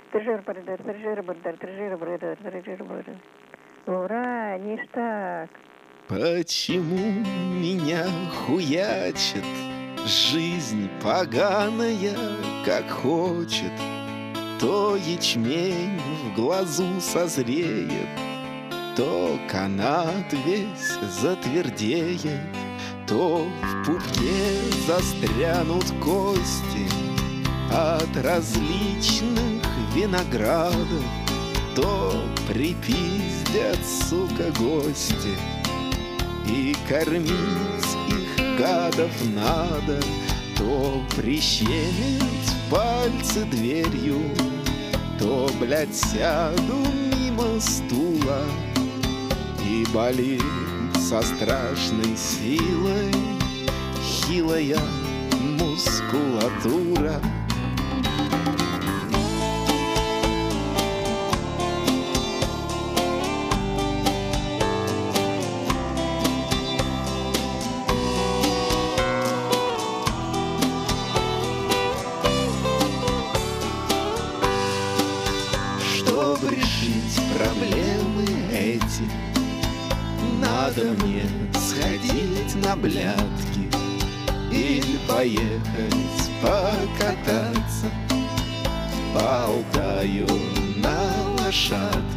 Ура, ништяк. Почему меня хуячит жизнь поганая, как хочет? То ячмень в глазу созреет, то канат весь затвердеет, то в пупке застрянут кости от различных виноградов, то припиздят, сука, гости, и кормить их гадов надо, то прищемить пальцы дверью, то, блядь, сяду мимо стула, и болит со страшной силой хилая мускулатура. Чтобы решить проблемы эти, надо мне сходить на блядки или поехать покататься по Алтаю на лошадке.